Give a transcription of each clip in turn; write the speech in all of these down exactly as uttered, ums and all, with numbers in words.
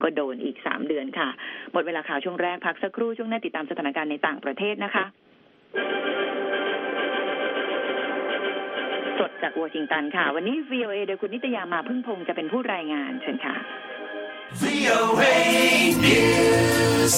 ก็โดนอีกสามเดือนค่ะหมดเวลาข่าวช่วงแรกพักสักครู่ช่วงหน้าติดตามสถานการณ์ในต่างประเทศนะคะสดจากวอชิงตันค่ะวันนี้ วี โอ เอ โดยคุณนิตยามาพึ่งพงษ์จะเป็นผู้รายงานเชิญค่ะ วี โอ เอ News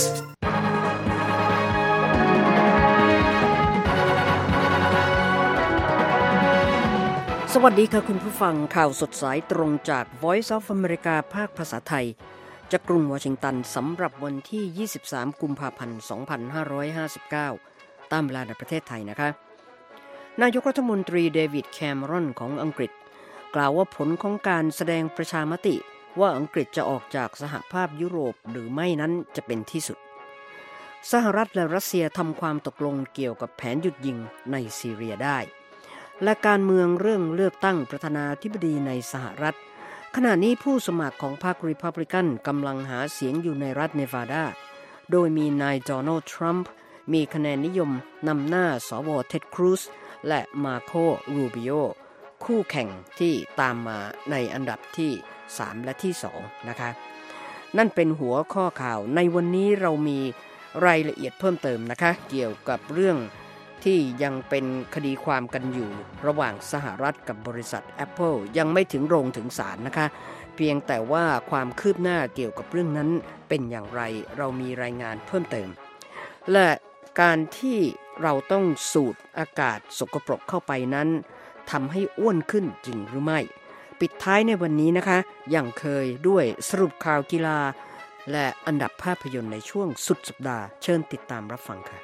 สวัสดีค่ะคุณผู้ฟังข่าวสดสายตรงจาก Voice of America ภาคภาษาไทยจากกรุงวอชิงตันสำหรับวันที่ยี่สิบสามกุมภาพันธ์สองพันห้าร้อยห้าสิบเก้าตามเวลาในประเทศไทยนะคะนายกรัฐมนตรีเดวิดแคมรอนของอังกฤษกล่าวว่าผลของการแสดงประชามติว่าอังกฤษจะออกจากสหภาพยุโรปหรือไม่นั้นจะเป็นที่สุดสหรัฐและรัสเซียทำความตกลงเกี่ยวกับแผนหยุดยิงในซีเรียได้และการเมืองเรื่องเลือกตั้งประธานาธิบดีในสหรัฐขณะนี้ผู้สมัครของพรรครีพับลิกันกำลังหาเสียงอยู่ในรัฐเนวาดาโดยมีนายโดนัลด์ทรัมป์มีคะแนนนิยมนำหน้าสวเท็ดครูซและมาโครูบิโอคู่แข่งที่ตามมาในอันดับที่สามและที่สองนะคะนั่นเป็นหัวข้อข่าวในวันนี้เรามีรายละเอียดเพิ่มเติมนะคะเกี่ยวกับเรื่องที่ยังเป็นคดีความกันอยู่ระหว่างสหรัฐกับบริษัท Apple ยังไม่ถึงโรงถึงศาลนะคะเพียงแต่ว่าความคืบหน้าเกี่ยวกับเรื่องนั้นเป็นอย่างไรเรามีรายงานเพิ่มเติมและการที่เราต้องสูดอากาศสกปรกเข้าไปนั้นทำให้อ้วนขึ้นจริงหรือไม่ปิดท้ายในวันนี้นะคะอย่างเคยด้วยสรุปข่าวกีฬาและอันดับภาพยนตร์ในช่วงสุดสัปดาห์เชิญติดตามรับฟังค่ะ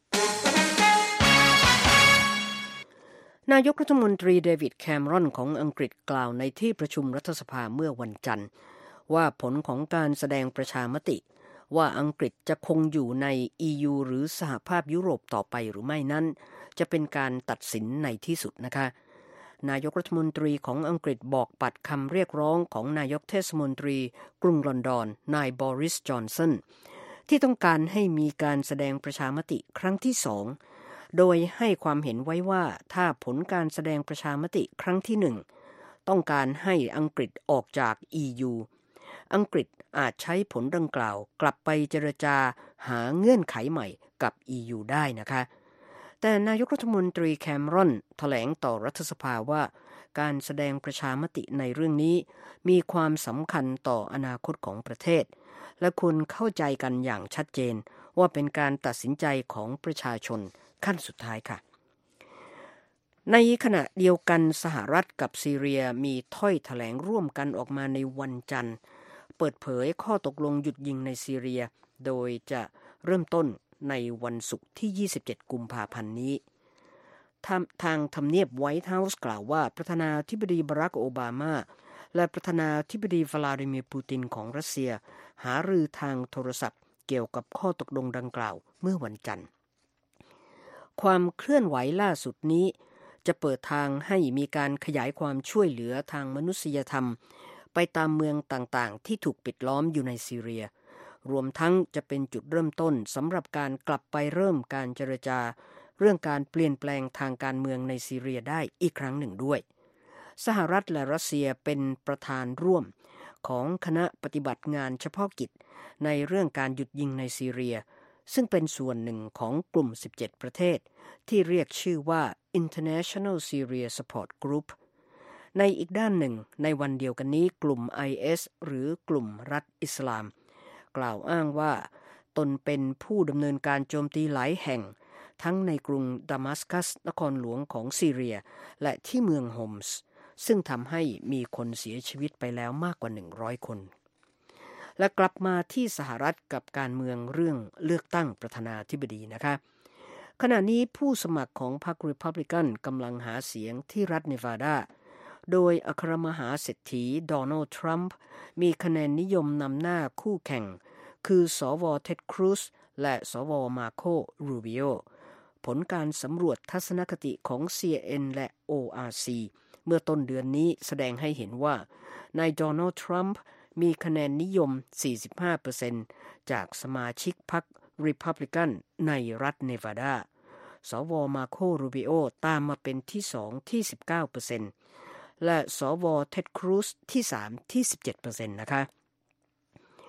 นายกรัฐมนตรีเดวิดแคมรอนของอังกฤษกล่าวในที่ประชุมรัฐสภาเมื่อวันจันทร์ว่าผลของการแสดงประชามติว่าอังกฤษจะคงอยู่ใน อี ยู หรือสหภาพยุโรปต่อไปหรือไม่นั้นจะเป็นการตัดสินในที่สุดนะคะนายกรัฐมนตรีของอังกฤษบอกปัดคำเรียกร้องของนายกเทศมนตรีกรุงลอนดอนนายบอริสจอนสันที่ต้องการให้มีการแสดงประชามติครั้งที่สองโดยให้ความเห็นไว้ว่าถ้าผลการแสดงประชามติครั้งที่หนึ่งต้องการให้อังกฤษออกจาก อี ยู อังกฤษอาจใช้ผลดังกล่าวกลับไปเจรจาหาเงื่อนไขใหม่กับ อี ยู ได้นะคะแต่นายกรัฐมนตรีแคมรอนแถลงต่อรัฐสภาว่าการแสดงประชามติในเรื่องนี้มีความสำคัญต่ออนาคตของประเทศและควรเข้าใจกันอย่างชัดเจนว่าเป็นการตัดสินใจของประชาชนขั้นสุดท้ายค่ะในขณะเดียวกันสหรัฐกับซีเรียมีถ้อยแถลงร่วมกันออกมาในวันจันทร์เปิดเผยข้อตกลงหยุดยิงในซีเรียโดยจะเริ่มต้นในวันศุกร์ที่ยี่สิบเจ็ดกุมภาพันธ์นี้ทางทำเนียบไวท์เฮาส์กล่าวว่าประธานาธิบดีบารักโอบามาและประธานาธิบดีวลาดิเมียร์ปูตินของรัสเซียหารือทางโทรศัพท์เกี่ยวกับข้อตกลงดังกล่าวเมื่อวันจันทร์ความเคลื่อนไหวล่าสุดนี้จะเปิดทางให้มีการขยายความช่วยเหลือทางมนุษยธรรมไปตามเมืองต่างๆที่ถูกปิดล้อมอยู่ในซีเรียรวมทั้งจะเป็นจุดเริ่มต้นสำหรับการกลับไปเริ่มการเจรจาเรื่องการเปลี่ยนแปลงทางการเมืองในซีเรียได้อีกครั้งหนึ่งด้วยสหรัฐและรัสเซียเป็นประธานร่วมของคณะปฏิบัติงานเฉพาะกิจในเรื่องการหยุดยิงในซีเรียซึ่งเป็นส่วนหนึ่งของกลุ่มสิบเจ็ดประเทศที่เรียกชื่อว่า International Syria Support Group ในอีกด้านหนึ่งในวันเดียวกันนี้กลุ่ม ไอ เอส หรือกลุ่มรัฐอิสลามกล่าวอ้างว่าตนเป็นผู้ดำเนินการโจมตีหลายแห่งทั้งในกรุงดามัสกัสนครหลวงของซีเรียและที่เมืองโฮมส์ซึ่งทำให้มีคนเสียชีวิตไปแล้วมากกว่าหนึ่งร้อยคนและกลับมาที่สหรัฐกับการเมืองเรื่องเลือกตั้งประธานาธิบดีนะคะขณะนี้ผู้สมัครของพรรครีพับลิกันกำลังหาเสียงที่รัฐเนวาดาโดยอัครมหาเศรษฐีโดนัลด์ทรัมป์มีคะแนนนิยมนำหน้าคู่แข่งคือสวเท็ดครูซและสวมาโครูบิโอผลการสำรวจทัศนคติของ ซี เอ็น และ โอ อาร์ ซี เมื่อต้นเดือนนี้แสดงให้เห็นว่านายโดนัลด์ทรัมป์มีคะแนนนิยม สี่สิบห้าเปอร์เซ็นต์ จากสมาชิกพรรครีพับลิกันในรัฐเนวาดาสวมาโครูบิโอตามมาเป็นที่สองที่ สิบเก้าเปอร์เซ็นต์ และสวเท็ดครูซที่สามที่ สิบเจ็ดเปอร์เซ็นต์ นะคะ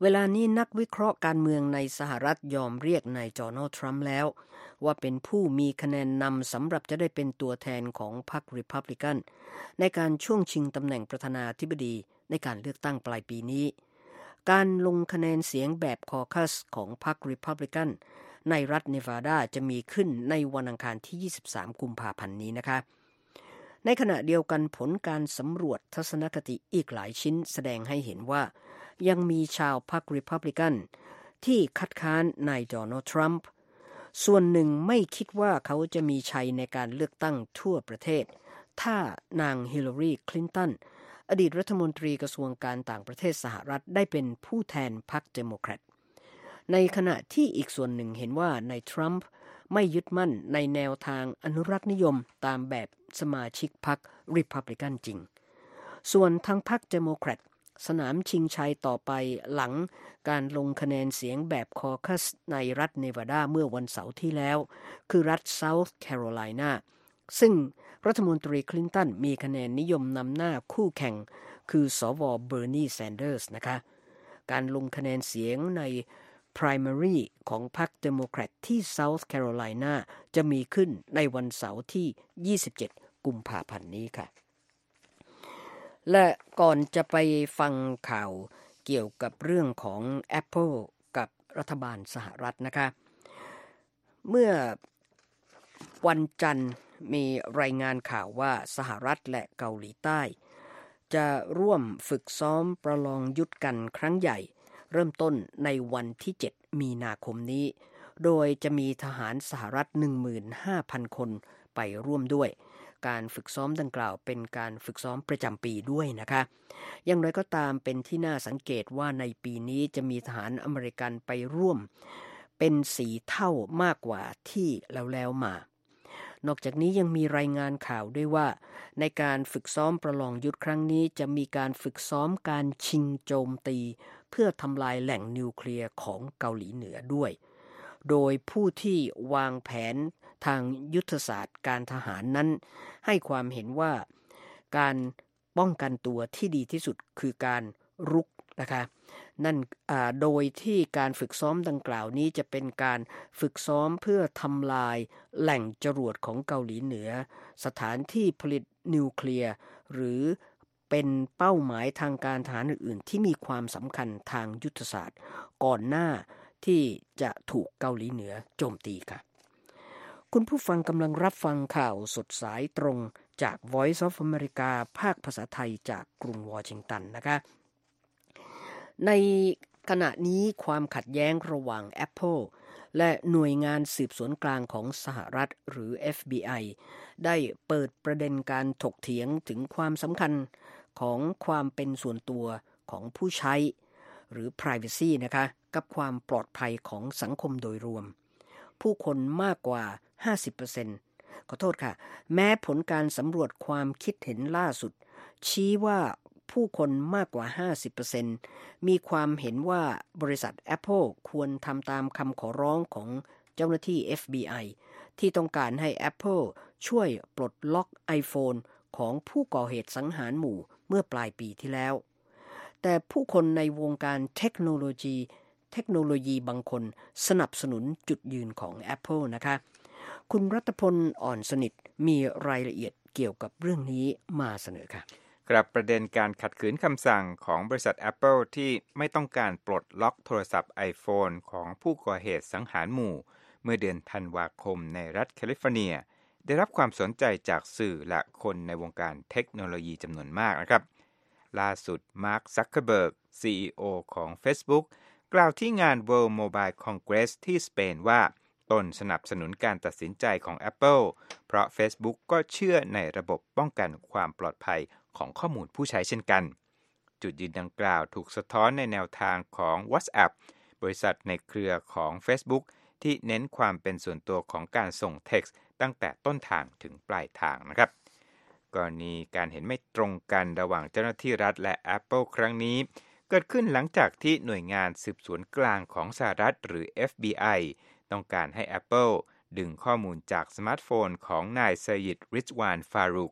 เวลานี้นักวิเคราะห์การเมืองในสหรัฐยอมเรียกนายโดนัลด์ทรัมป์แล้วว่าเป็นผู้มีคะแนนนำสำหรับจะได้เป็นตัวแทนของพรรครีพับลิกันในการช่วงชิงตำแหน่งประธานาธิบดีในการเลือกตั้งปลายปีนี้การลงคะแนนเสียงแบบคอคัสของพรรครีพับลิกันในรัฐเนวาดาจะมีขึ้นในวันอังคารที่ยี่สิบสามกุมภาพันธ์นี้นะคะในขณะเดียวกันผลการสำรวจทัศนคติอีกหลายชิ้นแสดงให้เห็นว่ายังมีชาวพรรครีพับลิกันที่คัดค้านนายโดนัลด์ทรัมป์ส่วนหนึ่งไม่คิดว่าเขาจะมีชัยในการเลือกตั้งทั่วประเทศถ้านางฮิลลารีคลินตันอดีตรัฐมนตรีกระทรวงการต่างประเทศสหรัฐได้เป็นผู้แทนพรรคเดโมแครตในขณะที่อีกส่วนหนึ่งเห็นว่านายทรัมป์ไม่ยึดมั่นในแนวทางอนุรักษ์นิยมตามแบบสมาชิกพรรครีพับลิกันจริงส่วนทางพรรคเดโมแครตสนามชิงชัยต่อไปหลังการลงคะแนนเสียงแบบคอคัสในรัฐเนวาดาเมื่อวันเสาร์ที่แล้วคือรัฐเซาท์แคโรไลนาซึ่งรัฐมนตรีคลินตันมีคะแนนนิยมนำหน้าคู่แข่งคือสวเบอร์นีแซนเดอร์สนะคะการลงคะแนนเสียงใน primary ของพรรคเดโมแครตที่เซาท์แคโรไลนาจะมีขึ้นในวันเสาร์ที่ยี่สิบเจ็ดกุมภาพันธ์นี้ค่ะและก่อนจะไปฟังข่าวเกี่ยวกับเรื่องของ Apple กับรัฐบาลสหรัฐนะคะเมื่อวันจันทร์มีรายงานข่าวว่าสหรัฐและเกาหลีใต้จะร่วมฝึกซ้อมประลองยุทธกันครั้งใหญ่เริ่มต้นในวันที่เจ็ดมีนาคมนี้โดยจะมีทหารสหรัฐ หนึ่งหมื่นห้าพัน คนไปร่วมด้วยการฝึกซ้อมดังกล่าวเป็นการฝึกซ้อมประจำปีด้วยนะคะอย่างไรก็ตามเป็นที่น่าสังเกตว่าในปีนี้จะมีทหารอเมริกันไปร่วมเป็นสี่เท่ามากกว่าที่แล้วแล้วมานอกจากนี้ยังมีรายงานข่าวด้วยว่าในการฝึกซ้อมประลองยุทธครั้งนี้จะมีการฝึกซ้อมการชิงโจมตีเพื่อทำลายแหล่งนิวเคลียร์ของเกาหลีเหนือด้วยโดยผู้ที่วางแผนทางยุทธศาสตร์การทหารนั้นให้ความเห็นว่าการป้องกันตัวที่ดีที่สุดคือการรุกนะคะนั่นโดยที่การฝึกซ้อมดังกล่าวนี้จะเป็นการฝึกซ้อมเพื่อทำลายแหล่งจรวดของเกาหลีเหนือสถานที่ผลิตนิวเคลียร์หรือเป็นเป้าหมายทางการทหารอื่นๆที่มีความสำคัญทางยุทธศาสตร์ก่อนหน้าที่จะถูกเกาหลีเหนือโจมตีค่ะคุณผู้ฟังกำลังรับฟังข่าวสดสายตรงจาก Voice of America ภาคภาษาไทยจากกรุงวอชิงตันนะคะในขณะนี้ความขัดแย้งระหว่าง Apple และหน่วยงานสืบสวนกลางของสหรัฐหรือ เอฟ บี ไอ ได้เปิดประเด็นการถกเถียงถึงความสำคัญของความเป็นส่วนตัวของผู้ใช้หรือ privacy นะคะกับความปลอดภัยของสังคมโดยรวมผู้คนมากกว่า ห้าสิบเปอร์เซ็นต์ ขอโทษค่ะแม้ผลการสำรวจความคิดเห็นล่าสุดชี้ว่าผู้คนมากกว่า ห้าสิบเปอร์เซ็นต์ มีความเห็นว่าบริษัท Apple ควรทำตามคำขอร้องของเจ้าหน้าที่ เอฟ บี ไอ ที่ต้องการให้ Apple ช่วยปลดล็อก iPhone ของผู้ก่อเหตุสังหารหมู่เมื่อปลายปีที่แล้วแต่ผู้คนในวงการเทคโนโลยีเทคโนโลยีบางคนสนับสนุนจุดยืนของ Apple นะคะคุณรัตพลอ่อนสนิทมีรายละเอียดเกี่ยวกับเรื่องนี้มาเสนอค่ะครับประเด็นการขัดขืนคำสั่งของบริษัท Apple ที่ไม่ต้องการปลดล็อกโทรศัพท์ iPhone ของผู้ก่อเหตุสังหารหมู่เมื่อเดือนธันวาคมในรัฐแคลิฟอร์เนียได้รับความสนใจจากสื่อและคนในวงการเทคโนโลยีจำนวนมากนะครับล่าสุดมาร์ค ซักเคอร์เบิร์ก ซี อี โอ ของ Facebook กล่าวที่งาน World Mobile Congress ที่สเปนว่าตนสนับสนุนการตัดสินใจของ Apple เพราะ Facebook ก็เชื่อในระบบป้องกันความปลอดภัยของข้อมูลผู้ใช้เช่นกันจุดยืนดังกล่าวถูกสะท้อนในแนวทางของ WhatsApp บริษัทในเครือของ Facebook ที่เน้นความเป็นส่วนตัวของการส่งเท็กซ์ตั้งแต่ต้นทางถึงปลายทางนะครับกรณีการเห็นไม่ตรงกันระหว่างเจ้าหน้าที่รัฐและ Apple ครั้งนี้เกิดขึ้นหลังจากที่หน่วยงานสืบสวนกลางของสหรัฐหรือ เอฟ บี ไอ ต้องการให้ Apple ดึงข้อมูลจากสมาร์ทโฟนของนายซายิด ริซวาน ฟารุก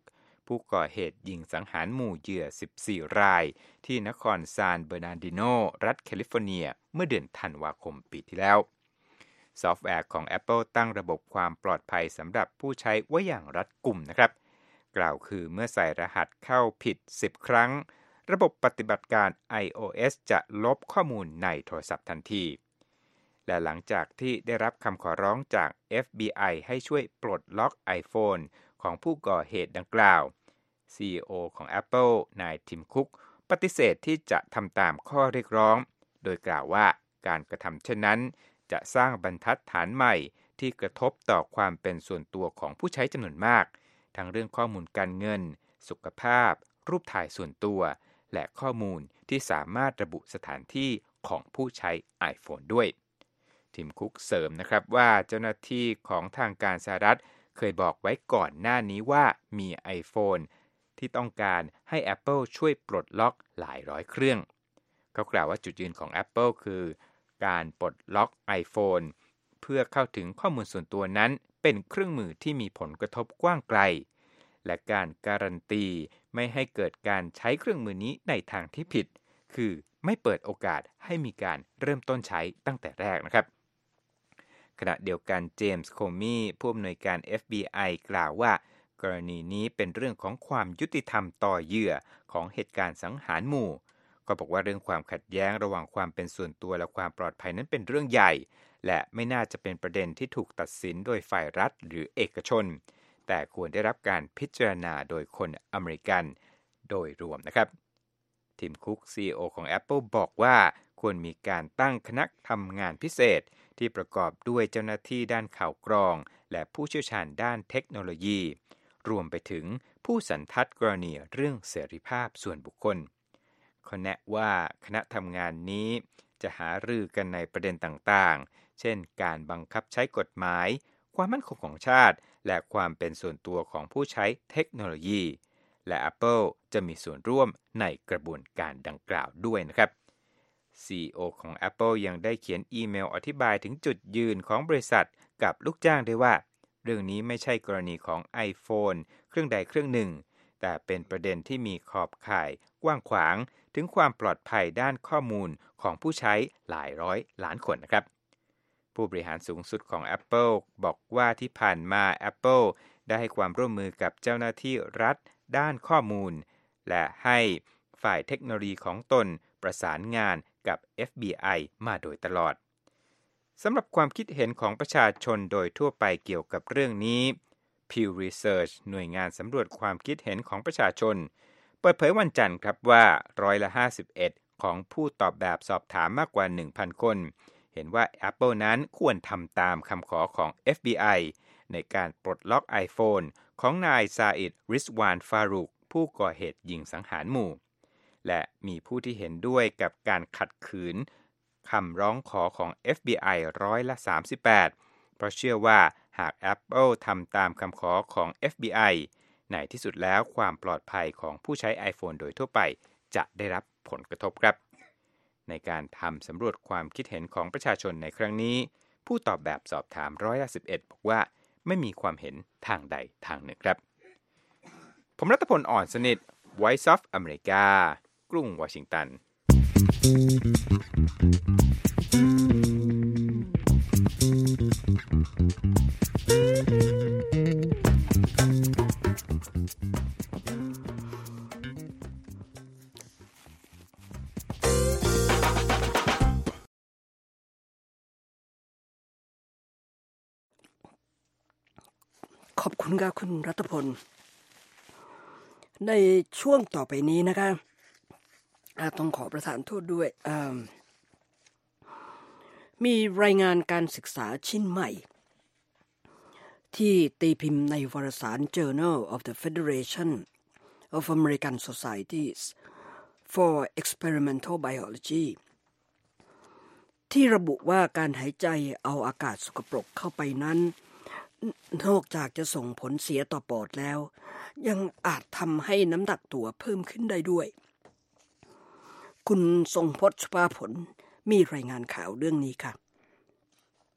ผู้ก่อเหตุยิงสังหารหมู่เหยื่อสิบสี่รายที่นครซานเบอร์นาร์ดิโนรัฐแคลิฟอร์เนียเมื่อเดือนธันวาคมปีที่แล้วซอฟต์แวร์ของ Apple ตั้งระบบความปลอดภัยสำหรับผู้ใช้ไว้อย่างรัดกุมนะครับกล่าวคือเมื่อใส่รหัสเข้าผิดสิบครั้งระบบปฏิบัติการ iOS จะลบข้อมูลในโทรศัพท์ทันทีและหลังจากที่ได้รับคำขอร้องจาก เอฟ บี ไอ ให้ช่วยปลดล็อก iPhone ของผู้ก่อเหตุดังกล่าว ซี อี โอ ของ Apple นายทิมคุกปฏิเสธที่จะทำตามข้อเรียกร้องโดยกล่าวว่าการกระทำเช่นนั้นจะสร้างบรรทัดฐานใหม่ที่กระทบต่อความเป็นส่วนตัวของผู้ใช้จำนวนมากทั้งเรื่องข้อมูลการเงินสุขภาพรูปถ่ายส่วนตัวและข้อมูลที่สามารถระบุสถานที่ของผู้ใช้ iPhone ด้วยทิมคุกเสริมนะครับว่าเจ้าหน้าที่ของทางการสหรัฐเคยบอกไว้ก่อนหน้านี้ว่ามี iPhone ที่ต้องการให้ Apple ช่วยปลดล็อกหลายร้อยเครื่องเขากล่าวว่าจุดยืนของ Apple คือการปลดล็อก iPhone เพื่อเข้าถึงข้อมูลส่วนตัวนั้นเป็นเครื่องมือที่มีผลกระทบกว้างไกลและการการันตีไม่ให้เกิดการใช้เครื่องมือนี้ในทางที่ผิดคือไม่เปิดโอกาสให้มีการเริ่มต้นใช้ตั้งแต่แรกนะครับขณะเดียวกันเจมส์โคมีผู้อำนวยการ เอฟ บี ไอ กล่าวว่ากรณีนี้เป็นเรื่องของความยุติธรรมต่อเหยื่อของเหตุการณ์สังหารหมู่ก็บอกว่าเรื่องความขัดแย้งระหว่างความเป็นส่วนตัวและความปลอดภัยนั้นเป็นเรื่องใหญ่และไม่น่าจะเป็นประเด็นที่ถูกตัดสินโดยฝ่ายรัฐหรือเอกชนแต่ควรได้รับการพิจารณาโดยคนอเมริกันโดยรวมนะครับทิมคุก ซี อี โอ ของ Apple บอกว่าควรมีการตั้งคณะทำงานพิเศษที่ประกอบด้วยเจ้าหน้าที่ด้านข่าวกรองและผู้เชี่ยวชาญด้านเทคโนโลยีรวมไปถึงผู้สันทัดกรณีเรื่องเสรีภาพส่วนบุคคลเขาแนะว่าคณะทำงานนี้จะหารือกันในประเด็นต่างๆเช่นการบังคับใช้กฎหมายความมั่นคงของชาติและความเป็นส่วนตัวของผู้ใช้เทคโนโลยีและ Apple จะมีส่วนร่วมในกระบวนการดังกล่าวด้วยนะครับ ซี อี โอ ของ Apple ยังได้เขียนอีเมลอธิบายถึงจุดยืนของบริษัทกับลูกจ้างด้วยว่าเรื่องนี้ไม่ใช่กรณีของ iPhone เครื่องใดเครื่องหนึ่งแต่เป็นประเด็นที่มีขอบข่ายกว้างขวางถึงความปลอดภัยด้านข้อมูลของผู้ใช้หลายร้อยล้านคนนะครับผู้บริหารสูงสุดของ Apple บอกว่าที่ผ่านมา Apple ได้ให้ความร่วมมือกับเจ้าหน้าที่รัฐด้านข้อมูลและให้ฝ่ายเทคโนโลยีของตนประสานงานกับ เอฟ บี ไอ มาโดยตลอดสำหรับความคิดเห็นของประชาชนโดยทั่วไปเกี่ยวกับเรื่องนี้ Pew Research หน่วยงานสำรวจความคิดเห็นของประชาชนเปิดเผยวันจันทร์ครับว่าร้อยละห้าสิบเอ็ดของผู้ตอบแบบสอบถามมากกว่า หนึ่งพัน คนเห็นว่า Apple นั้นควรทำตามคำขอของ เอฟ บี ไอ ในการปลดล็อก iPhone ของนายซาอิด ริซวาน ฟารุกผู้ก่อเหตุยิงสังหารหมู่และมีผู้ที่เห็นด้วยกับการขัดขืนคำร้องขอของ เอฟ บี ไอ ร้อยละสามสิบแปดเพราะเชื่อว่าหาก Apple ทำตามคำขอของ เอฟ บี ไอ ในที่สุดแล้วความปลอดภัยของผู้ใช้ iPhone โดยทั่วไปจะได้รับผลกระทบครับในการทำสำรวจความคิดเห็นของประชาชนในครั้งนี้ผู้ตอบแบบสอบถามร้อยละสิบเอ็ดบอกว่าไม่มีความเห็นทางใดทางหนึ่งครับผมรัตพล อ่อนสนิท Voice of America กรุงวอชิงตันขอบคุณค่ะคุณรัตพลในช่วงต่อไปนี้นะคะต้องขอประทานโทษด้วยมีรายงานการศึกษาชิ้นใหม่ที่ตีพิมพ์ในวารสาร Journal of the Federation of American Societies for Experimental Biology ที่ระบุว่าการหายใจเอาอากาศสกปรกเข้าไปนั้นนอกจากจะส่งผลเสียต่อปอดแล้วยังอาจทำให้น้ำหนักตัวเพิ่มขึ้นได้ด้วยคุณทรงพจน์ สุภาผลมีรายงานข่าวเรื่องนี้ค่ะ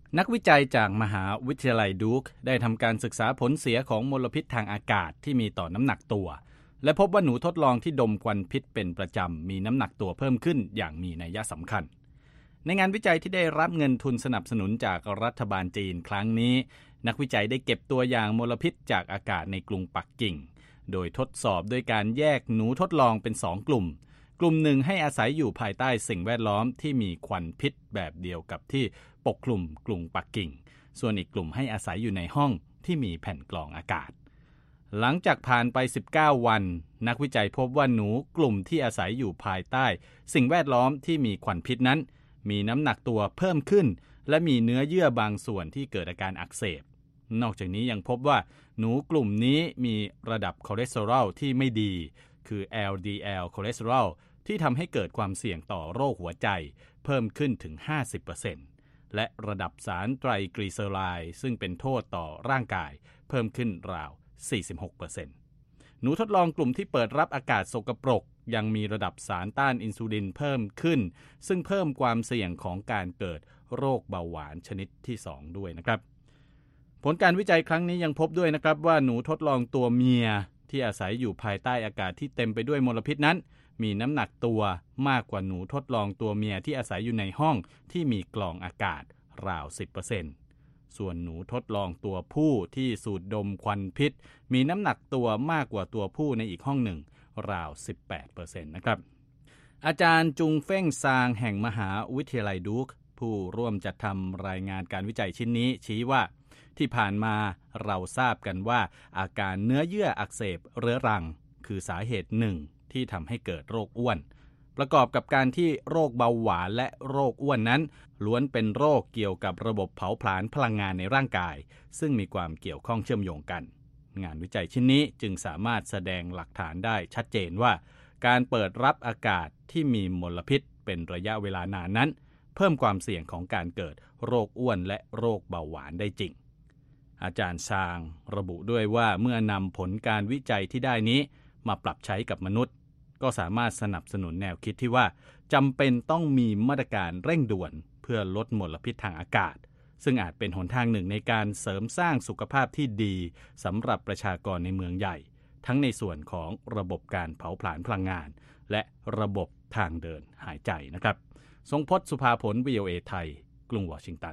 นักวิจัยจากมหาวิทยาลัยดูคได้ทำการศึกษาผลเสียของมลพิษทางอากาศที่มีต่อน้ำหนักตัวและพบว่าหนูทดลองที่ดมควันพิษเป็นประจำมีน้ำหนักตัวเพิ่มขึ้นอย่างมีนัยสำคัญในงานวิจัยที่ได้รับเงินทุนสนับสนุนจากรัฐบาลจีนครั้งนี้นักวิจัยได้เก็บตัวอย่างมลพิษจากอากาศในกรุงปักกิ่งโดยทดสอบด้วยการแยกหนูทดลองเป็นสองกลุ่มกลุ่มหนึ่งให้อาศัยอยู่ภายใต้สิ่งแวดล้อมที่มีควันพิษแบบเดียวกับที่ปกคลุมกรุงปักกิ่งส่วนอีกกลุ่มให้อาศัยอยู่ในห้องที่มีแผ่นกรองอากาศหลังจากผ่านไปสิบเก้าวันนักวิจัยพบว่าหนูกลุ่มที่อาศัยอยู่ภายใต้สิ่งแวดล้อมที่มีควันพิษนั้นมีน้ำหนักตัวเพิ่มขึ้นและมีเนื้อเยื่อบางส่วนที่เกิดอาการอักเสบนอกจากนี้ยังพบว่าหนูกลุ่มนี้มีระดับคอเลสเตอรอลที่ไม่ดีคือ แอล ดี แอล คอเลสเตอรอลที่ทำให้เกิดความเสี่ยงต่อโรคหัวใจเพิ่มขึ้นถึง ห้าสิบเปอร์เซ็นต์ และระดับสารไตรกลีเซอไรด์ซึ่งเป็นโทษต่อร่างกายเพิ่มขึ้นราว สี่สิบหกเปอร์เซ็นต์ หนูทดลองกลุ่มที่เปิดรับอากาศสกปรกยังมีระดับสารต้านอินซูลินเพิ่มขึ้นซึ่งเพิ่มความเสี่ยงของการเกิดโรคเบาหวานชนิดที่สองด้วยนะครับผลการวิจัยครั้งนี้ยังพบด้วยนะครับว่าหนูทดลองตัวเมียที่อาศัยอยู่ภายใต้อากาศที่เต็มไปด้วยมลพิษนั้นมีน้ำหนักตัวมากกว่าหนูทดลองตัวเมียที่อาศัยอยู่ในห้องที่มีกรองอากาศราว สิบเปอร์เซ็นต์ ส่วนหนูทดลองตัวผู้ที่สูดดมควันพิษมีน้ำหนักตัวมากกว่าตัวผู้ในอีกห้องหนึ่งราว สิบแปดเปอร์เซ็นต์ นะครับอาจารย์จุงเฟ้งซางแห่งมหาวิทยาลัยดูคผู้ร่วมจัดทำรายงานการวิจัยชิ้นนี้ชี้ว่าที่ผ่านมาเราทราบกันว่าอาการเนื้อเยื่ออักเสบเรื้อรังคือสาเหตุหนึ่งที่ทำให้เกิดโรคอ้วนประกอบกับการที่โรคเบาหวานและโรคอ้วนนั้นล้วนเป็นโรคเกี่ยวกับระบบเผาผลาญพลังงานในร่างกายซึ่งมีความเกี่ยวข้องเชื่อมโยงกันงานวิจัยชิ้นนี้จึงสามารถแสดงหลักฐานได้ชัดเจนว่าการเปิดรับอากาศที่มีมลพิษเป็นระยะเวลานานนั้นเพิ่มความเสี่ยงของการเกิดโรคอ้วนและโรคเบาหวานได้จริงอาจารย์ซางระบุด้วยว่าเมื่อนำผลการวิจัยที่ได้นี้มาปรับใช้กับมนุษย์ก็สามารถสนับสนุนแนวคิดที่ว่าจำเป็นต้องมีมาตรการเร่งด่วนเพื่อลดมลพิษทางอากาศซึ่งอาจเป็นหนทางหนึ่งในการเสริมสร้างสุขภาพที่ดีสำหรับประชากรในเมืองใหญ่ทั้งในส่วนของระบบการเผาผลาญพลังงานและระบบทางเดินหายใจนะครับทรงพจน์ สุภาผล วี โอ เอ ไทยกรุงวอชิงตัน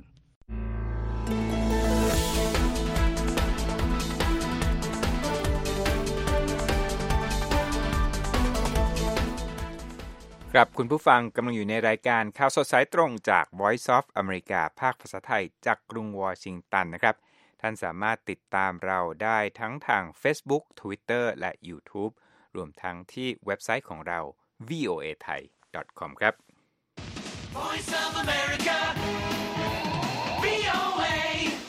ครับคุณผู้ฟังกำลังอยู่ในรายการข่าวสดสายตรงจาก Voice of America ภาคภาษาไทยจากกรุงวอชิงตันนะครับท่านสามารถติดตามเราได้ทั้งทาง Facebook Twitter และ YouTube รวมทั้งที่เว็บไซต์ของเรา วี โอ เอ ไทย ดอท คอม ครับ Voice of America วี โอ เอ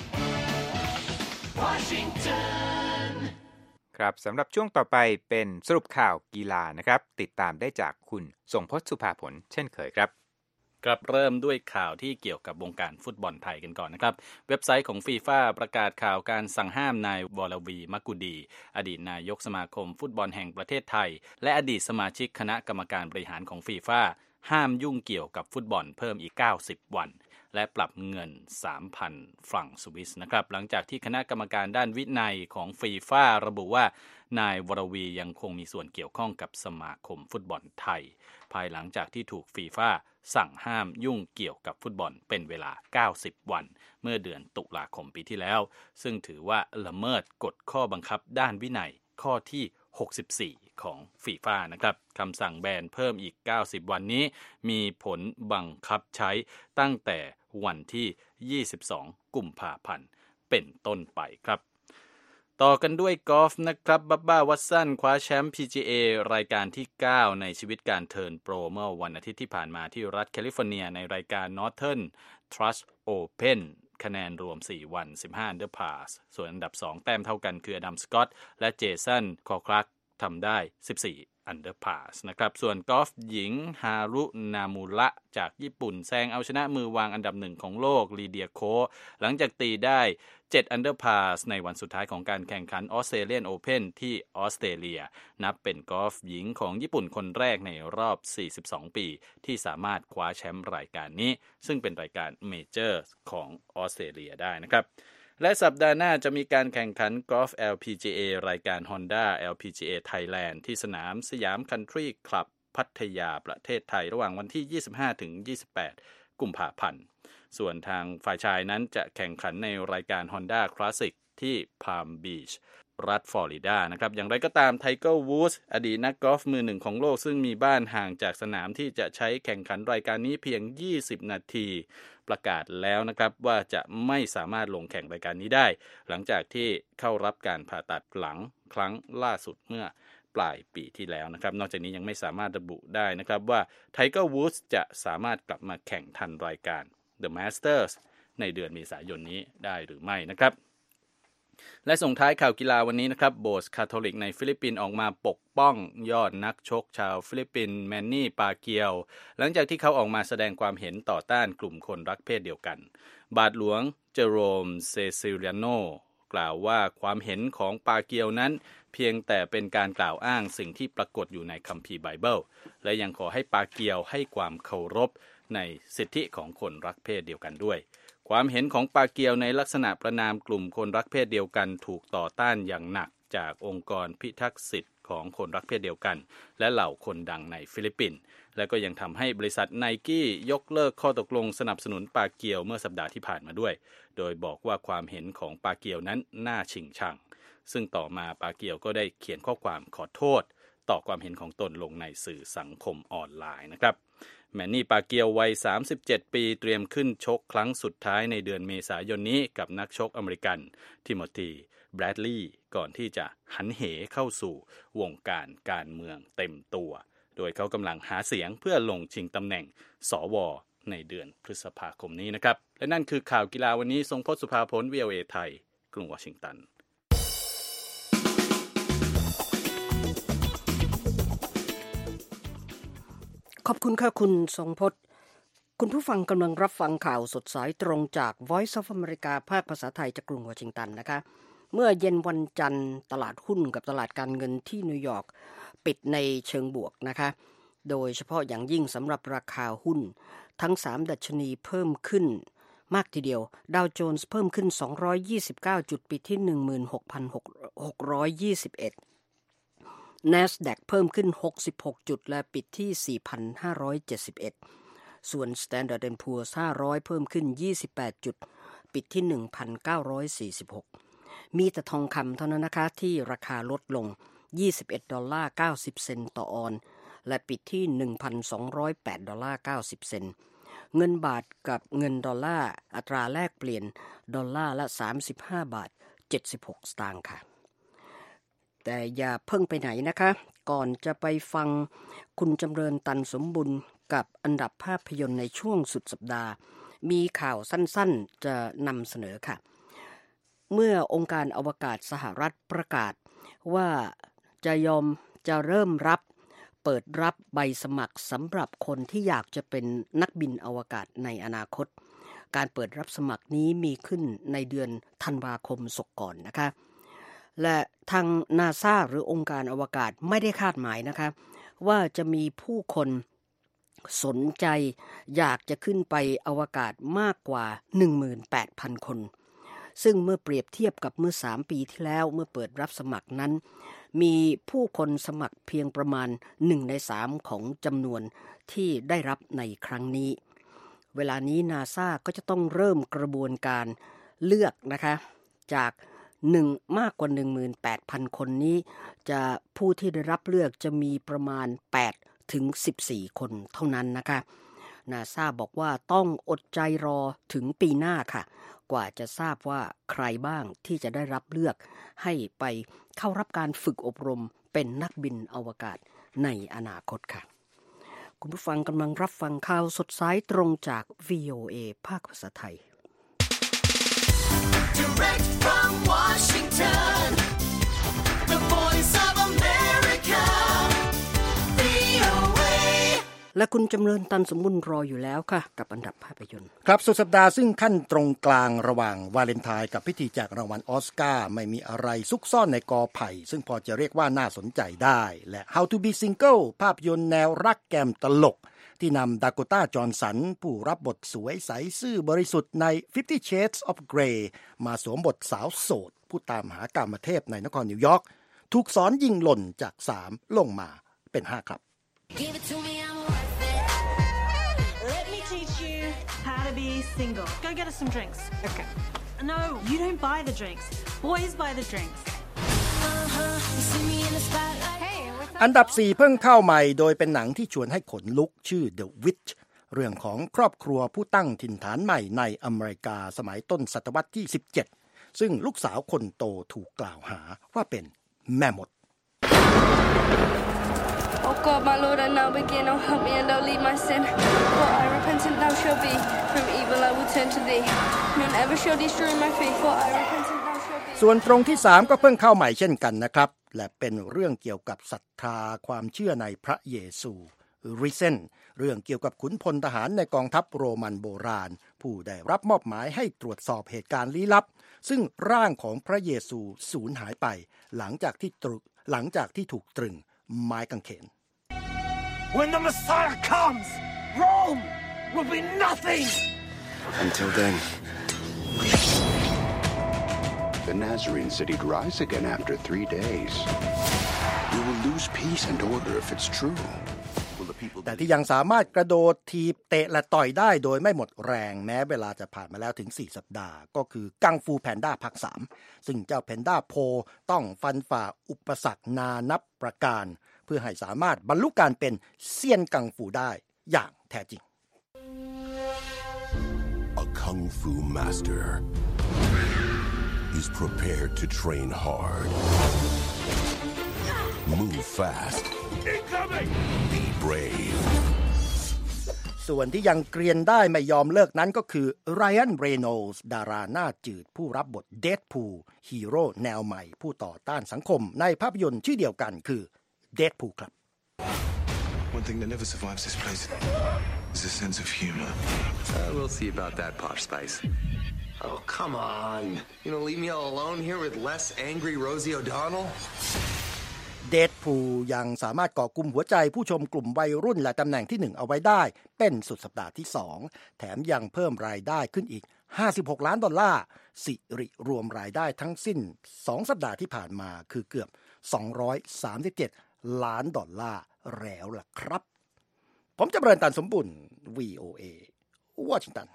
Washington ครับสำหรับช่วงต่อไปเป็นสรุปข่าวกีฬานะครับติดตามได้จากคุณทรงพจน์ สุภาผลเช่นเคยครับครับเริ่มด้วยข่าวที่เกี่ยวกับวงการฟุตบอลไทยกันก่อนนะครับเว็บไซต์ของฟีฟ่าประกาศข่าวการสั่งห้ามนายวรวีมักกุดีอดีตนายกสมาคมฟุตบอลแห่งประเทศไทยและอดีตสมาชิกคณะกรรมการบริหารของฟีฟ่าห้ามยุ่งเกี่ยวกับฟุตบอลเพิ่มอีกเก้าสิบวันและปรับเงิน สามพัน ฟรังก์สวิสนะครับหลังจากที่คณะกรรมการด้านวินัยของฟีฟ่าระบุว่านายวรวียังคงมีส่วนเกี่ยวข้องกับสมาคมฟุตบอลไทยภายหลังจากที่ถูกฟีฟ่าสั่งห้ามยุ่งเกี่ยวกับฟุตบอลเป็นเวลาเก้าสิบวันเมื่อเดือนตุลาคมปีที่แล้วซึ่งถือว่าละเมิดกฎข้อบังคับด้านวินัยข้อที่หกสิบสี่ของฟีฟ่านะครับคำสั่งแบนเพิ่มอีกเก้าสิบวันนี้มีผลบังคับใช้ตั้งแต่วันที่ยี่สิบสองกุมภาพันธ์เป็นต้นไปครับต่อกันด้วยกอล์ฟนะครับบับบ้าวัตสันคว้าแชมป์ พี จี เอ รายการที่เก้าในชีวิตการเทิร์นโปรเมื่อวันอาทิตย์ที่ผ่านมาที่รัฐแคลิฟอร์เนียในรายการ Northern Trust Open คะแนนรวมสี่วันสิบห้า under par ส่วนอันดับสองแต้มเท่ากันคืออดัมสกอตต์และเจสันคอคลักทำได้สิบสี่อันเดอร์พาสนะครับส่วนกอล์ฟหญิงฮารุนามุระจากญี่ปุ่นแซงเอาชนะมือวางอันดับหนึ่งของโลกลีเดียโคหลังจากตีได้เจ็ดอันเดอร์พาสในวันสุดท้ายของการแข่งขันออสเตรเลียนโอเพ่นที่ออสเตรเลียนับเป็นกอล์ฟหญิงของญี่ปุ่นคนแรกในรอบสี่สิบสองปีที่สามารถคว้าแชมป์รายการนี้ซึ่งเป็นรายการเมเจอร์ของออสเตรเลียได้นะครับและสัปดาห์หน้าจะมีการแข่งขันกอล์ฟ แอล พี จี เอ รายการ Honda แอล พี จี เอ Thailand ที่สนามสยามคันทรีคลับพัทยาประเทศไทยระหว่างวันที่ยี่สิบห้าถึงยี่สิบแปดกุมภาพันธ์ส่วนทางฝ่ายชายนั้นจะแข่งขันในรายการ Honda Classic ที่ Palm Beach รัฐฟลอริดานะครับอย่างไรก็ตามไทเกอร์วูดส์อดีตนักกอล์ฟมือหนึ่งของโลกซึ่งมีบ้านห่างจากสนามที่จะใช้แข่งขันรายการนี้เพียงยี่สิบนาทีประกาศแล้วนะครับว่าจะไม่สามารถลงแข่งรายการนี้ได้หลังจากที่เข้ารับการผ่าตัดหลังครั้งล่าสุดเมื่อปลายปีที่แล้วนะครับนอกจากนี้ยังไม่สามารถระบุได้นะครับว่าไทเกอร์วูดส์จะสามารถกลับมาแข่งทันรายการ The Masters ในเดือนเมษายนนี้ได้หรือไม่นะครับและส่งท้ายข่าวกีฬาวันนี้นะครับโบสถ์คาทอลิกในฟิลิปปินส์ออกมาปกป้องยอดนักชกชาวฟิลิปปินส์แมนนี่ปาเกียวหลังจากที่เขาออกมาแสดงความเห็นต่อต้านกลุ่มคนรักเพศเดียวกันบาทหลวงเจโรมเซซิลิอาโนกล่าวว่าความเห็นของปาเกียวนั้นเพียงแต่เป็นการกล่าวอ้างสิ่งที่ปรากฏอยู่ในคัมภีร์ไบเบิลและยังขอให้ปาเกียวให้ความเคารพในสิทธิของคนรักเพศเดียวกันด้วยความเห็นของปาเกียวในลักษณะประณามกลุ่มคนรักเพศเดียวกันถูกต่อต้านอย่างหนักจากองค์กรพิทักษ์สิทธิ์ของคนรักเพศเดียวกันและเหล่าคนดังในฟิลิปปินส์และก็ยังทำให้บริษัทไนกี้ยกเลิกข้อตกลงสนับสนุนปาเกียวเมื่อสัปดาห์ที่ผ่านมาด้วยโดยบอกว่าความเห็นของปาเกียวนั้นน่าชิงชังซึ่งต่อมาปาเกียวก็ได้เขียนข้อความขอโทษต่อความเห็นของตนลงในสื่อสังคมออนไลน์นะครับแมนนี่ปาเกียววัยสามสิบเจ็ดปีเตรียมขึ้นชกครั้งสุดท้ายในเดือนเมษายนนี้กับนักชกอเมริกันทิโมธีแบรดลีย์ก่อนที่จะหันเหเข้าสู่วงการการเมืองเต็มตัวโดยเขากำลังหาเสียงเพื่อลงชิงตำแหน่งสวในเดือนพฤษภาคมนี้นะครับและนั่นคือข่าวกีฬาวันนี้ทรงพจน์สุภาพล วี โอ เอ ไทยกรุงวอชิงตันขอบคุณค่ะคุณทรงพจน์คุณผู้ฟังกำลังรับฟังข่าวสดสายตรงจาก Voice of America ภาคภาษาไทยจากกรุงวอชิงตันนะคะเมื่อเย็นวันจันทร์ตลาดหุ้นกับตลาดการเงินที่นิวยอร์กปิดในเชิงบวกนะคะโดยเฉพาะอย่างยิ่งสำหรับราคาหุ้นทั้งสามดัชนีเพิ่มขึ้นมากทีเดียวดาวโจนส์เพิ่มขึ้นสองร้อยยี่สิบเก้าจุดปิดที่ หนึ่งหมื่นหกพันหกร้อยยี่สิบเอ็ดNASDAQ เพิ่มขึ้นหกสิบหกจุดและปิดที่ สี่พันห้าร้อยเจ็ดสิบเอ็ด ส่วน Standard แอนด์ Poor's ห้าร้อยเพิ่มขึ้นยี่สิบแปดจุดปิดที่ หนึ่งพันเก้าร้อยสี่สิบหก มีแต่ทองคำเท่านั้นนะคะที่ราคาลดลงยี่สิบเอ็ดดอลลาร์เก้าสิบเซนต์ต่อออนซ์และปิดที่ หนึ่งพันสองร้อยแปดดอลลาร์เก้าสิบเซนต์เงินบาทกับเงินดอลลาร์อัตราแลกเปลี่ยนดอลลาร์ละสามสิบห้าบาทเจ็ดสิบหกสตางค์ค่ะแต่อย่าเพิ่งไปไหนนะคะก่อนจะไปฟังคุณจำเริญตันสมบุญกับอันดับภาพยนตร์ในช่วงสุดสัปดาห์มีข่าวสั้นๆจะนำเสนอค่ะเมื่อองค์การอวกาศสหรัฐประกาศว่าจะยอมจะเริ่มรับเปิดรับใบสมัครสำหรับคนที่อยากจะเป็นนักบินอวกาศในอนาคตการเปิดรับสมัครนี้มีขึ้นในเดือนธันวาคมศกก่อนนะคะและทาง NASA หรือองค์การอวกาศไม่ได้คาดหมายนะคะว่าจะมีผู้คนสนใจอยากจะขึ้นไปอวกาศมากกว่า หนึ่งหมื่นแปดพัน คนซึ่งเมื่อเปรียบเทียบกับเมื่อสามปีที่แล้วเมื่อเปิดรับสมัครนั้นมีผู้คนสมัครเพียงประมาณหนึ่งในสามของจำนวนที่ได้รับในครั้งนี้เวลานี้ NASA ก็จะต้องเริ่มกระบวนการเลือกนะคะจากหนึ่งมากกว่า หนึ่งหมื่นแปดพัน คนนี้จะผู้ที่ได้รับเลือกจะมีประมาณแปดถึงสิบสี่คนเท่านั้นนะคะ NASA บอกว่าต้องอดใจรอถึงปีหน้าค่ะกว่าจะทราบว่าใครบ้างที่จะได้รับเลือกให้ไปเข้ารับการฝึกอบรมเป็นนักบินอวกาศในอนาคตค่ะคุณผู้ฟังกำลังรับฟังข่าวสดสายตรงจาก วี โอ เอ ภาคภาษาไทย Direct from Washington, the voice of America, และคุณจำเริญตันสมบุญรออยู่แล้วค่ะกับอันดับภาพยนตร์ครับสุดสัปดาห์ซึ่งขั้นตรงกลางระหว่างวาเลนไทน์กับพิธีแจกรางวัลออสการ์ไม่มีอะไรซุกซ่อนในกอไผ่ซึ่งพอจะเรียกว่าน่าสนใจได้และ How to be Single ภาพยนตร์แนวรักแกมตลกที่นำดาโกต้าจอห์นสันผู้รับบทสวยใสซื่อบริสุทธิ์ใน Fifty Shades of Grey มาสวมบทสาวโสดผู้ตามหากามเทพในนครนิวยอร์กถูกสอนยิงหล่นจากสามลงมาเป็นห้าครับ Let me teach you how to be single. Go get us some drinks. Okay. No, you don't buy the drinks. Boys buy the drinks. Hey, อันดับสี่เพิ่งเข้าใหม่โดยเป็นหนังที่ชวนให้ขนลุกชื่อ The Witch เรื่องของครอบครัวผู้ตั้งถิ่นฐานใหม่ในอเมริกาสมัยต้นศตวรรษที่สิบเจ็ดซึ่งลูกสาวคนโตถูกกล่าวหาว่าเป็นแม่มด Oh God, my Lord, I now begin. Oh, help me and don't leave my sin. For I repentant thou shalt be. From evil I will turn to thee. None ever shall destroy my faith. For I repentant thou shalt be. ส่วนตรงที่สามก็เพิ่งเข้าใหม่เช่นกันนะครับและเป็นเรื่องเกี่ยวกับศรัทธาความเชื่อในพระเยซู Risen เรื่องเกี่ยวกับขุนพลทหารในกองทัพโรมันโบราณผู้ได้รับมอบหมายให้ตรวจสอบเหตุการณ์ลี้ลับซึ่งร่างของพระเยซูสูญหายไปหลังจากที่ตรึหลังจากที่ถูกตรึงไม้กางเขน When the Messiah comes, Rome will be nothing. Until then, the Nazarene said he'd rise again after three days. We will lose peace and order if it's true. แต่ที่ยังสามารถกระโดดทีบเตะและต่อยได้โดยไม่หมดแรงแม้เวลาจะผ่านมาแล้วถึงสี่สัปดาห์ก็คือกังฟูแพนด้าภาคสามซึ่งเจ้าแพนด้าโพต้องฟันฝ่าอุปสรรคนานับประการเพื่อให้สามารถบรรลุการเป็นเซียนกังฟูได้อย่างแท้จริง A kung fu master is prepared to train hard. Move fast. Be brave. ส่วนที่ยังเกรียนได้ไม่ยอมเลิกนั้นก็คือไรอัน เรโนลส์ดาราหน้าจืดผู้รับบทเดดพูลฮีโร่แนวใหม่ผู้ต่อต้านสังคมในภาพยนตร์ชื่อเดียวกันคือเดดพูลครับ One thing that never survives this place is a sense of humor. Uh, we'll see about that, Posh Spice. Oh, come on. You know, leave me all alone here with less angry Rosie O'Donnell? เดดพูลยังสามารถก่อกลุ่มหัวใจผู้ชมกลุ่มวัยรุ่นและตำแหน่งที่หนึ่งเอาไว้ได้เป็นสุดสัปดาห์ที่สองแถมยังเพิ่มรายได้ขึ้นอีกห้าสิบหกล้านดอลลาร์สิริรวมรายได้ทั้งสิ้นสองสัปดาห์ที่ผ่านมาคือเกือบสองร้อยสามสิบเจ็ดล้านดอลลาร์แล้วล่ะครับผมจำเริญตันสมบุญ วี โอ เอ วอชิงตัน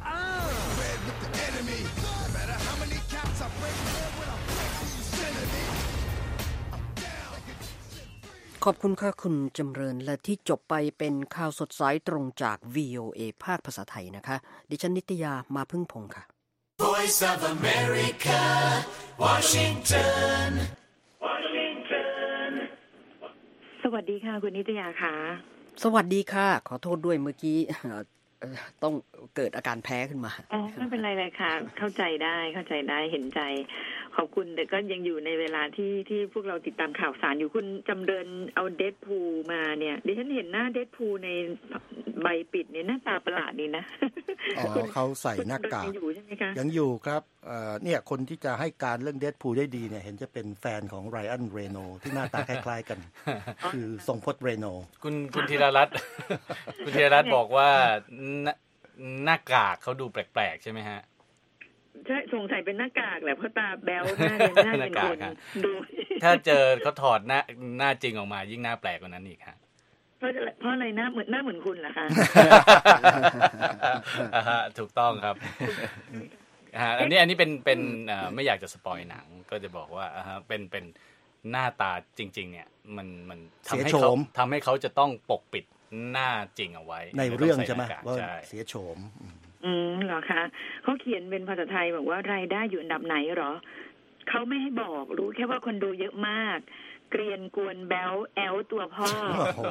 ขอบคุณค่ะคุณจำเริญและที่จบไปเป็นข่าวสดสายตรงจาก วี โอ เอ ภาคภาษาไทยนะคะดิฉันนิตยามาพึ่งพงษ์ค่ะ Voice of America, Washington. สวัสดีค่ะคุณนิตยาค่ะสวัสดีค่ะขอโทษด้วยเมื่อกี้ต้องเกิดอาการแพ้ขึ้นมาอ๋อไม่เป็นไรเลยค่ะเข้าใจได้เข้าใจได้เห็นใจขอบคุณแต่ก็ยังอยู่ในเวลาที่ที่พวกเราติดตามข่าวสารอยู่คุณจำเริญเอาเดดพูลมาเนี่ยดิฉันเห็นหน้าเดดพูลในใบปิดเนี่ยหน้าตาประหลาดดีนะอ๋อเขาใส่หน้ากากยังอยู่ใช่ไหมคะยังอยู่ครับเอ่อเนี่ยคนที่จะให้การเรื่องเดดพูลได้ดีเนี่ยเห็นจะเป็นแฟนของไรอัน เรโนลที่หน้าตาคล้ายๆกันคือทรงพจน์เรโนลคุณคุณธีรรัตน์คุณธีรรัตน์บอกว่าหน้ากากเขาดูแปลกๆใช่ไหมฮะใช่สงสัยเป็นหน้ากากแหละเพราะตาแบ๊วหน้าหน้าเป็นคนดูถ้าเจอเขาถอดหน้าหน้าจริงออกมายิ่งหน้าแปลกกว่านั้นอีกฮะเพราะเพราะอะไรหน้าเหมือนหน้าเหมือนคุณเหรอคะถูกต้องครับอันนี้อันนี้เป็นเป็นไม่อยากจะสปอยหนังก็จะบอกว่าเป็นเป็นหน้าตาจริงๆเนี่ยมันมันทำให้เขาทำให้เขาจะต้องปกปิดหน้าจริงเอาไว้ในเรื่องใช่ไหมว่าเสียโฉมอืมเหรอคะเขาเขียนเป็นภาษาไทยบอกว่ารายได้อยู่อันดับไหนหรอเขาไม่ให้บอกรู้แค่ว่าคนดูเยอะมากเกรียนกวนแบ๊วแอลตัวพ่อ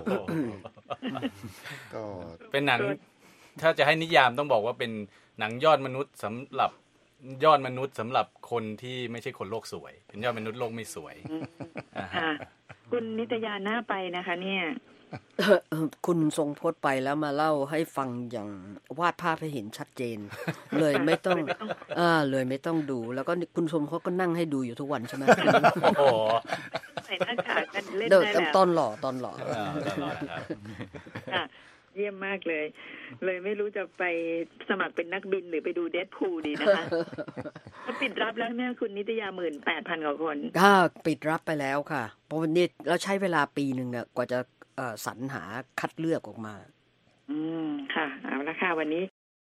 ก็เป็นหนังถ้าจะให้นิยามต้องบอกว่าเป็นหนังยอดมนุษย์สำหรับยอดมนุษย์สำหรับคนที่ไม่ใช่คนโลกสวยเป็นยอดมนุษย์โลกไม่สวยคุณนิตยาหน้าไปนะคะเนี่ยคุณทรงพจน์ไปแล้วมาเล่าให้ฟังอย่างวาดภาพให้เห็นชัดเจน เลยไม่ต้องอ่าเลยไม่ต้องดูแล้วก็คุณทรงพจน์ก็นั่งให้ดูอยู่ทุกวันใช่ไหมโอ้โหใส่หน้ากากกันเล่นได้แล้วตอนหล่อตอนหล่อเยี่ยมมากเลยเลยไม่รู้จะไปสมัครเป็นนักบินหรือไปดูเดดพูลดีนะคะก็ปิดรับแล้วแม่คุณนิตยา หนึ่งหมื่นแปดพัน กว่าคนค่ะปิดรับไปแล้วค่ะเพราะวันนี้เราใช้เวลาปีนึงอ่ะกว่าจะเอ่อสรรหาคัดเลือกออกมาอืมค่ะเอาละค่ะวันนี้